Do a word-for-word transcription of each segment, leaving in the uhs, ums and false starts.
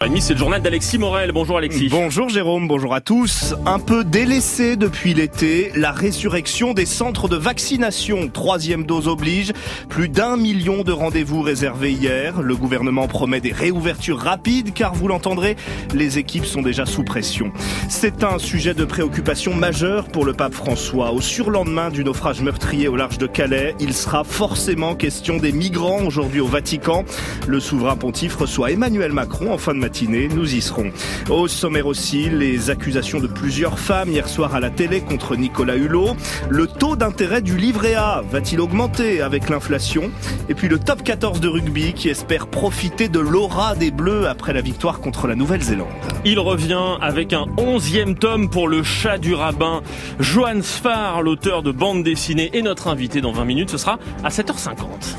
C'est le journal d'Alexis Morel. Bonjour Alexis. Bonjour Jérôme, bonjour à tous. Un peu délaissé depuis l'été, la résurrection des centres de vaccination. Troisième dose oblige. Plus d'un million de rendez-vous réservés hier. Le gouvernement promet des réouvertures rapides car vous l'entendrez, les équipes sont déjà sous pression. C'est un sujet de préoccupation majeur pour le pape François. Au surlendemain du naufrage meurtrier au large de Calais, il sera forcément question des migrants aujourd'hui au Vatican. Le souverain pontife reçoit Emmanuel Macron en fin de matinée. Nous y serons. Au sommaire aussi, les accusations de plusieurs femmes hier soir à la télé contre Nicolas Hulot. Le taux d'intérêt du livret A va-t-il augmenter avec l'inflation? Et puis le top quatorze de rugby qui espère profiter de l'aura des Bleus après la victoire contre la Nouvelle-Zélande. Il revient avec un onzième tome pour le chat du rabbin. Johan Sfar, l'auteur de bande dessinée, est notre invité dans vingt minutes. Ce sera à sept heures cinquante.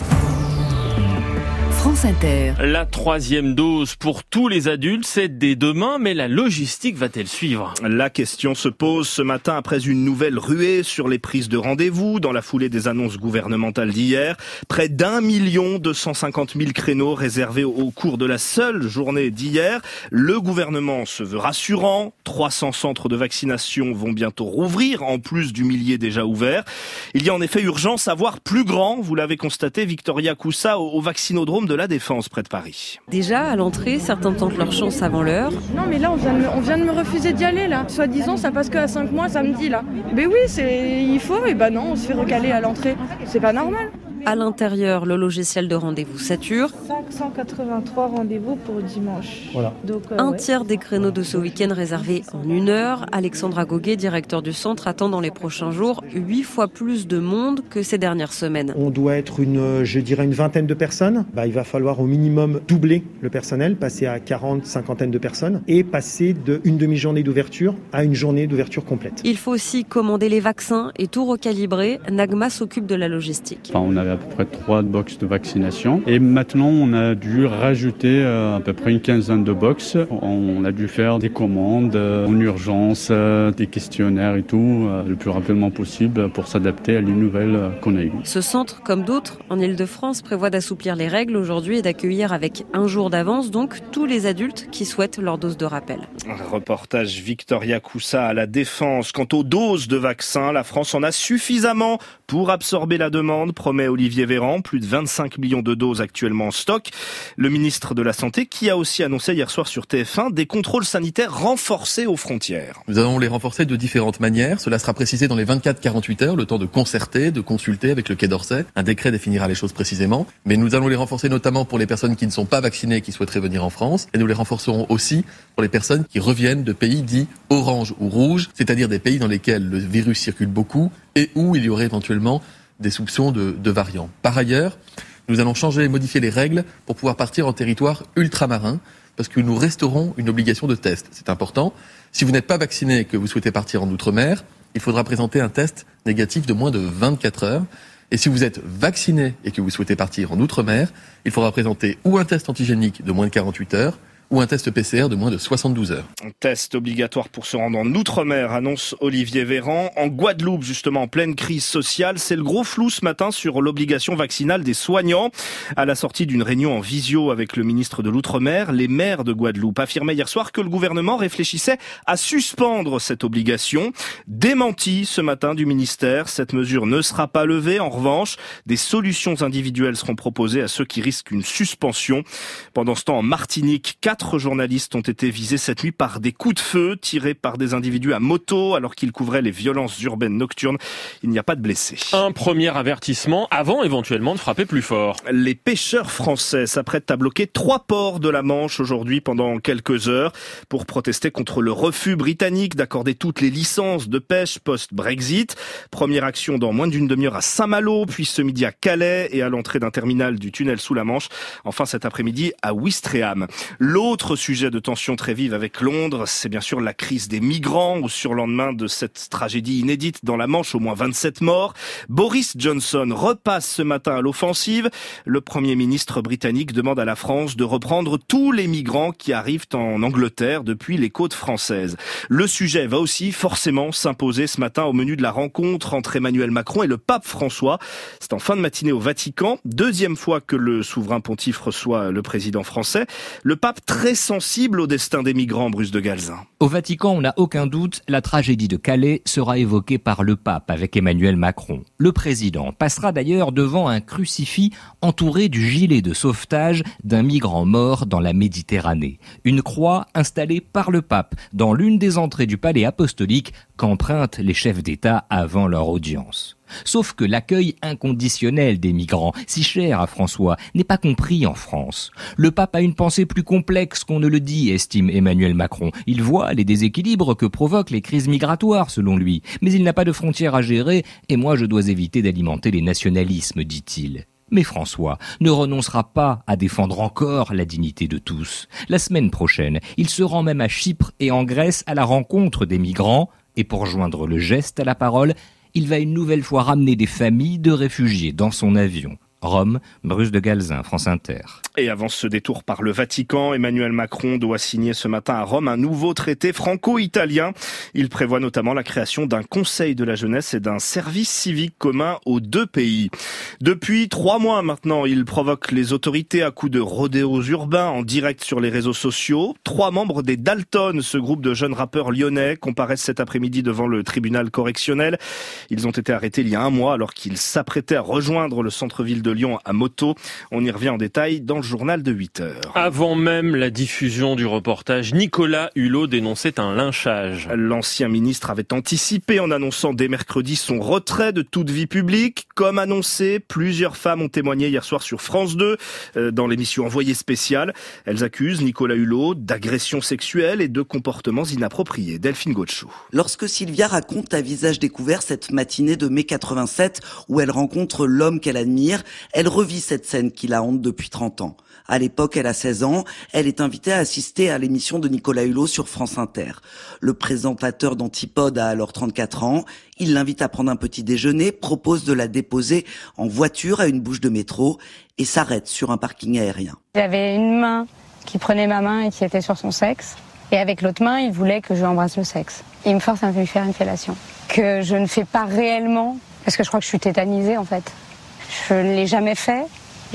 France Inter. La troisième dose pour tous les adultes, c'est dès demain, mais la logistique va-t-elle suivre? La question se pose ce matin après une nouvelle ruée sur les prises de rendez-vous dans la foulée des annonces gouvernementales d'hier. Près d'un million deux cent cinquante mille créneaux réservés au cours de la seule journée d'hier. Le gouvernement se veut rassurant. trois cents centres de vaccination vont bientôt rouvrir, en plus du millier déjà ouvert. Il y a en effet urgence à voir plus grand, vous l'avez constaté, Victoria Coussa, au vaccinodrome de la Défense près de Paris. Déjà, à l'entrée, certains tentent leur chance avant l'heure. Non mais là, on vient de me, on vient de me refuser d'y aller là. Soi-disant, ça passe que à cinq mois samedi là. Mais oui, c'est, il faut, et ben non, on se fait recaler à l'entrée. C'est pas normal. À l'intérieur, le logiciel de rendez-vous sature. cinq cent quatre-vingt-trois rendez-vous pour dimanche. Voilà. Donc, euh, Un ouais. tiers des créneaux de ce week-end réservés en une heure. Alexandra Goguet, directeur du centre, attend dans les prochains jours huit fois plus de monde que ces dernières semaines. On doit être une, je dirais une vingtaine de personnes. Bah, il va falloir au minimum doubler le personnel, passer à quarante, cinquantaine de personnes et passer d'une demi-journée d'ouverture à une journée d'ouverture complète. Il faut aussi commander les vaccins et tout recalibrer. Nagma s'occupe de la logistique. Enfin, on avait à peu près trois box de vaccination et maintenant on a dû rajouter euh, à peu près une quinzaine de box. On a dû faire des commandes euh, en urgence, euh, des questionnaires et tout euh, le plus rapidement possible pour s'adapter à les nouvelles euh, qu'on a eues. Ce centre, comme d'autres en Ile-de-France, prévoit d'assouplir les règles aujourd'hui et d'accueillir avec un jour d'avance donc tous les adultes qui souhaitent leur dose de rappel. Reportage Victoria Coussa à la Défense. Quant aux doses de vaccins, la France en a suffisamment pour absorber la demande, promet Olivier Véran. Plus de vingt-cinq millions de doses actuellement en stock. Le ministre de la Santé qui a aussi annoncé hier soir sur T F un des contrôles sanitaires renforcés aux frontières. Nous allons les renforcer de différentes manières. Cela sera précisé dans les vingt-quatre à quarante-huit heures, le temps de concerter, de consulter avec le Quai d'Orsay. Un décret définira les choses précisément. Mais nous allons les renforcer notamment pour les personnes qui ne sont pas vaccinées et qui souhaiteraient venir en France. Et nous les renforcerons aussi pour les personnes qui reviennent de pays dits orange ou rouge, c'est-à-dire des pays dans lesquels le virus circule beaucoup et où il y aurait éventuellement des soupçons de, de variants. Par ailleurs, nous allons changer et modifier les règles pour pouvoir partir en territoire ultramarin parce que nous restaurons une obligation de test. C'est important. Si vous n'êtes pas vacciné et que vous souhaitez partir en outre-mer, il faudra présenter un test négatif de moins de vingt-quatre heures. Et si vous êtes vacciné et que vous souhaitez partir en outre-mer, il faudra présenter ou un test antigénique de moins de quarante-huit heures ou un test P C R de moins de soixante-douze heures. Un test obligatoire pour se rendre en Outre-mer, annonce Olivier Véran. En Guadeloupe, justement, en pleine crise sociale, c'est le gros flou ce matin sur l'obligation vaccinale des soignants. À la sortie d'une réunion en visio avec le ministre de l'Outre-mer, les maires de Guadeloupe affirmaient hier soir que le gouvernement réfléchissait à suspendre cette obligation. Démenti ce matin du ministère, cette mesure ne sera pas levée. En revanche, des solutions individuelles seront proposées à ceux qui risquent une suspension. Pendant ce temps, en Martinique, quatre Quatre journalistes ont été visés cette nuit par des coups de feu tirés par des individus à moto alors qu'ils couvraient les violences urbaines nocturnes. Il n'y a pas de blessés. Un premier avertissement avant éventuellement de frapper plus fort. Les pêcheurs français s'apprêtent à bloquer trois ports de la Manche aujourd'hui pendant quelques heures pour protester contre le refus britannique d'accorder toutes les licences de pêche post-Brexit. Première action dans moins d'une demi-heure à Saint-Malo, puis ce midi à Calais et à l'entrée d'un terminal du tunnel sous la Manche. Enfin cet après-midi à Ouistreham. L'eau Autre sujet de tension très vive avec Londres, c'est bien sûr la crise des migrants au surlendemain de cette tragédie inédite dans la Manche, au moins vingt-sept morts. Boris Johnson repasse ce matin à l'offensive. Le Premier ministre britannique demande à la France de reprendre tous les migrants qui arrivent en Angleterre depuis les côtes françaises. Le sujet va aussi forcément s'imposer ce matin au menu de la rencontre entre Emmanuel Macron et le pape François. C'est en fin de matinée au Vatican, deuxième fois que le souverain pontife reçoit le président français. Le pape très très sensible au destin des migrants, Bruce de Galzin. Au Vatican, on n'a aucun doute, la tragédie de Calais sera évoquée par le pape avec Emmanuel Macron. Le président passera d'ailleurs devant un crucifix entouré du gilet de sauvetage d'un migrant mort dans la Méditerranée. Une croix installée par le pape dans l'une des entrées du palais apostolique qu'empruntent les chefs d'État avant leur audience. Sauf que l'accueil inconditionnel des migrants, si cher à François, n'est pas compris en France. Le pape a une pensée plus complexe qu'on ne le dit, estime Emmanuel Macron. Il voit les déséquilibres que provoquent les crises migratoires, selon lui. Mais il n'a pas de frontières à gérer, et moi je dois éviter d'alimenter les nationalismes, dit-il. Mais François ne renoncera pas à défendre encore la dignité de tous. La semaine prochaine, il se rend même à Chypre et en Grèce à la rencontre des migrants, et pour joindre le geste à la parole, il va une nouvelle fois ramener des familles de réfugiés dans son avion. Rome, Bruce de Galzin, France Inter. Et avant ce détour par le Vatican, Emmanuel Macron doit signer ce matin à Rome un nouveau traité franco-italien. Il prévoit notamment la création d'un conseil de la jeunesse et d'un service civique commun aux deux pays. Depuis trois mois maintenant, il provoque les autorités à coups de rodéos urbains en direct sur les réseaux sociaux. Trois membres des Dalton, ce groupe de jeunes rappeurs lyonnais, comparaissent cet après-midi devant le tribunal correctionnel. Ils ont été arrêtés il y a un mois alors qu'ils s'apprêtaient à rejoindre le centre-ville de Lyon à moto. On y revient en détail dans le journal de huit heures. Avant même la diffusion du reportage, Nicolas Hulot dénonçait un lynchage. L'ancien ministre avait anticipé en annonçant dès mercredi son retrait de toute vie publique. Comme annoncé, plusieurs femmes ont témoigné hier soir sur France deux euh, dans l'émission Envoyé spécial. Elles accusent Nicolas Hulot d'agression sexuelle et de comportements inappropriés. Delphine Gauchou. Lorsque Sylvia raconte à visage découvert cette matinée de mai quatre-vingt-sept où elle rencontre l'homme qu'elle admire, elle revit cette scène qui la hante depuis trente ans. À l'époque, elle a seize ans. Elle est invitée à assister à l'émission de Nicolas Hulot sur France Inter. Le présentateur d'Antipode a alors trente-quatre ans. Il l'invite à prendre un petit déjeuner, propose de la déposer en voiture à une bouche de métro et s'arrête sur un parking aérien. J'avais une main qui prenait ma main et qui était sur son sexe. Et avec l'autre main, il voulait que je lui embrasse le sexe. Il me force à lui faire une fellation. Que je ne fais pas réellement, parce que je crois que je suis tétanisée en fait. Je ne l'ai jamais fait.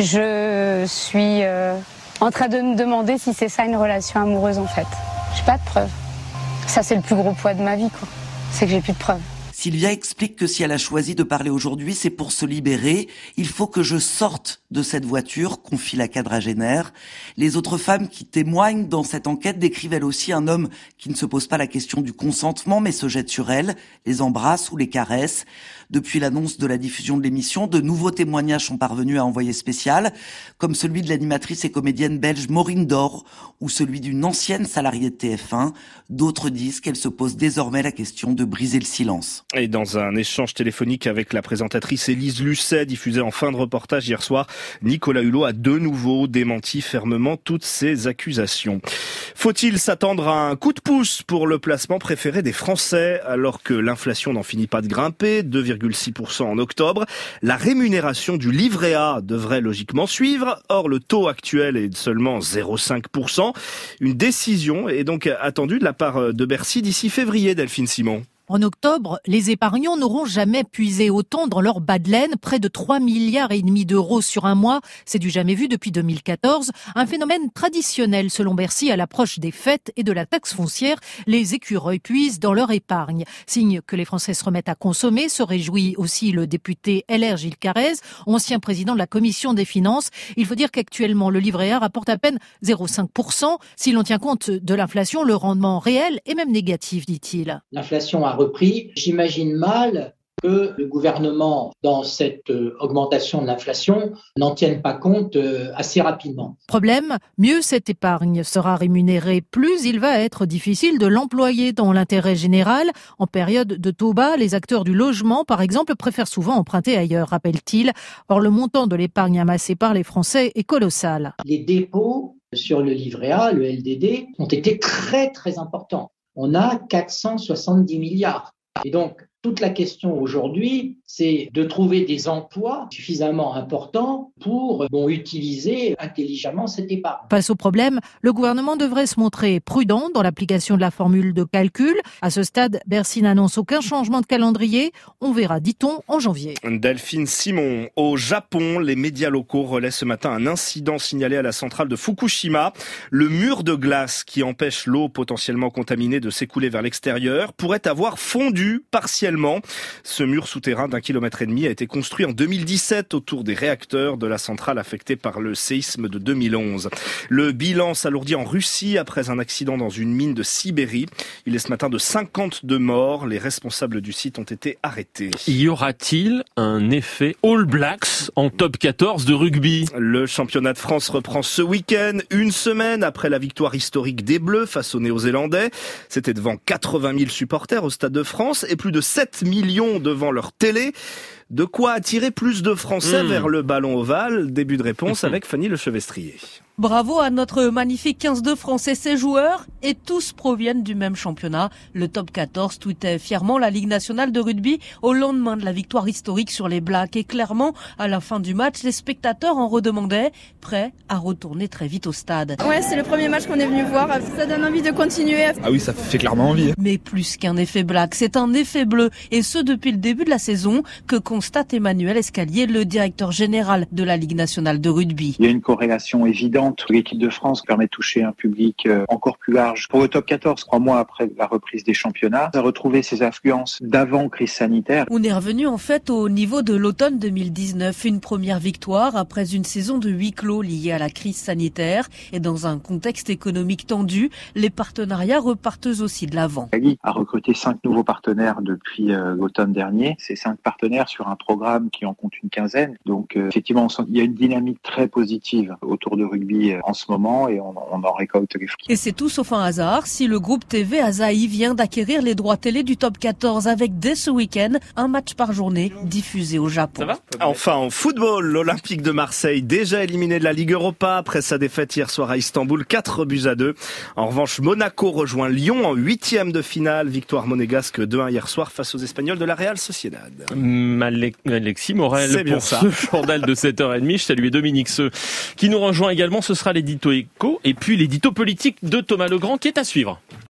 Je suis euh, en train de me demander si c'est ça une relation amoureuse en fait. J'ai pas de preuves. Ça c'est le plus gros poids de ma vie quoi. C'est que j'ai plus de preuves. Sylvia explique que si elle a choisi de parler aujourd'hui, c'est pour se libérer. Il faut que je sorte de cette voiture, confie la quadragénaire. Les autres femmes qui témoignent dans cette enquête décrivent elles aussi un homme qui ne se pose pas la question du consentement, mais se jette sur elles, les embrasse ou les caresse. Depuis l'annonce de la diffusion de l'émission, de nouveaux témoignages sont parvenus à Envoyé spécial, comme celui de l'animatrice et comédienne belge Maureen Dor, ou celui d'une ancienne salariée de T F un. D'autres disent qu'elle se pose désormais la question de briser le silence. Et dans un échange téléphonique avec la présentatrice Élise Lucet, diffusée en fin de reportage hier soir, Nicolas Hulot a de nouveau démenti fermement toutes ces accusations. Faut-il s'attendre à un coup de pouce pour le placement préféré des Français, alors que l'inflation n'en finit pas de grimper, deux virgule six pour cent en octobre? La rémunération du livret A devrait logiquement suivre. Or, le taux actuel est de seulement zéro virgule cinq pour cent. Une décision est donc attendue de la part de Bercy d'ici février, Delphine Simon. En octobre, les épargnants n'auront jamais puisé autant dans leur bas de laine, près de trois milliards et demi d'euros sur un mois. C'est du jamais vu depuis deux mille quatorze. Un phénomène traditionnel selon Bercy à l'approche des fêtes et de la taxe foncière. Les écureuils puisent dans leur épargne. Signe que les Français se remettent à consommer, se réjouit aussi le député L R Gilles Carrez, ancien président de la Commission des finances. Il faut dire qu'actuellement, le livret A rapporte à peine zéro virgule cinq pour cent. Si l'on tient compte de l'inflation, le rendement réel est même négatif, dit-il. L'inflation a repris. J'imagine mal que le gouvernement, dans cette augmentation de l'inflation, n'en tienne pas compte assez rapidement. Problème, mieux cette épargne sera rémunérée, plus il va être difficile de l'employer dans l'intérêt général. En période de taux bas, les acteurs du logement, par exemple, préfèrent souvent emprunter ailleurs, rappelle-t-il. Or, le montant de l'épargne amassée par les Français est colossal. Les dépôts sur le livret A, le L D D, ont été très très importants. On a quatre cent soixante-dix milliards. Et donc, toute la question aujourd'hui, c'est de trouver des emplois suffisamment importants pour bon, utiliser intelligemment cette épargne. Face au problème, le gouvernement devrait se montrer prudent dans l'application de la formule de calcul. À ce stade, Bercy n'annonce aucun changement de calendrier. On verra, dit-on, en janvier. Delphine Simon. Au Japon, les médias locaux relaient ce matin un incident signalé à la centrale de Fukushima. Le mur de glace qui empêche l'eau potentiellement contaminée de s'écouler vers l'extérieur pourrait avoir fondu partiellement. Ce mur souterrain d'un kilomètre et demi a été construit en deux mille dix-sept autour des réacteurs de la centrale affectée par le séisme de deux mille onze. Le bilan s'alourdit en Russie après un accident dans une mine de Sibérie. Il est ce matin de cinquante-deux morts. Les responsables du site ont été arrêtés. Y aura-t-il un effet All Blacks en top quatorze de rugby? Le championnat de France reprend ce week-end, une semaine après la victoire historique des Bleus face aux Néo-Zélandais. C'était devant quatre-vingt mille supporters au Stade de France et plus de sept millions devant leur télé. De quoi attirer plus de Français mmh. vers le ballon ovale? Début de réponse avec Fanny Lechevestrier. Bravo à notre magnifique quinze de France et ses joueurs, et tous proviennent du même championnat. Le top quatorze tweetait fièrement la Ligue nationale de rugby au lendemain de la victoire historique sur les Blacks. Et clairement, à la fin du match, les spectateurs en redemandaient, prêts à retourner très vite au stade. Ouais, c'est le premier match qu'on est venu voir. Ça donne envie de continuer. Ah oui, ça fait clairement envie. Mais plus qu'un effet Black, c'est un effet bleu. Et ce, depuis le début de la saison, que constate Emmanuel Escalier, le directeur général de la Ligue nationale de rugby. Il y a une corrélation évidente. L'équipe de France permet de toucher un public encore plus large. Pour le top quatorze, trois mois après la reprise des championnats, ça a retrouvé ses influences d'avant crise sanitaire. On est revenu en fait au niveau de l'automne deux mille dix-neuf. Une première victoire après une saison de huis clos liée à la crise sanitaire. Et dans un contexte économique tendu, les partenariats repartent aussi de l'avant. La Ligue a recruté cinq nouveaux partenaires depuis euh, l'automne dernier. Ces cinq partenaires sur un programme qui en compte une quinzaine. Donc euh, effectivement, on sent qu'il y a une dynamique très positive autour de rugby en ce moment et on, on en récolte les fruits. Et c'est tout sauf un hasard si le groupe T V Asahi vient d'acquérir les droits télé du top quatorze avec dès ce week-end un match par journée diffusé au Japon. Ça va ? Enfin en football, l'Olympique de Marseille déjà éliminé de la Ligue Europa après sa défaite hier soir à Istanbul, quatre buts à deux. En revanche, Monaco rejoint Lyon en huitième de finale, victoire monégasque deux un hier soir face aux Espagnols de la Real Sociedad. Alexis Morel pour ça. Ce journal de sept heures trente. Je salue Dominique Seux qui nous rejoint également. Ce sera l'édito éco et puis l'édito politique de Thomas Legrand qui est à suivre.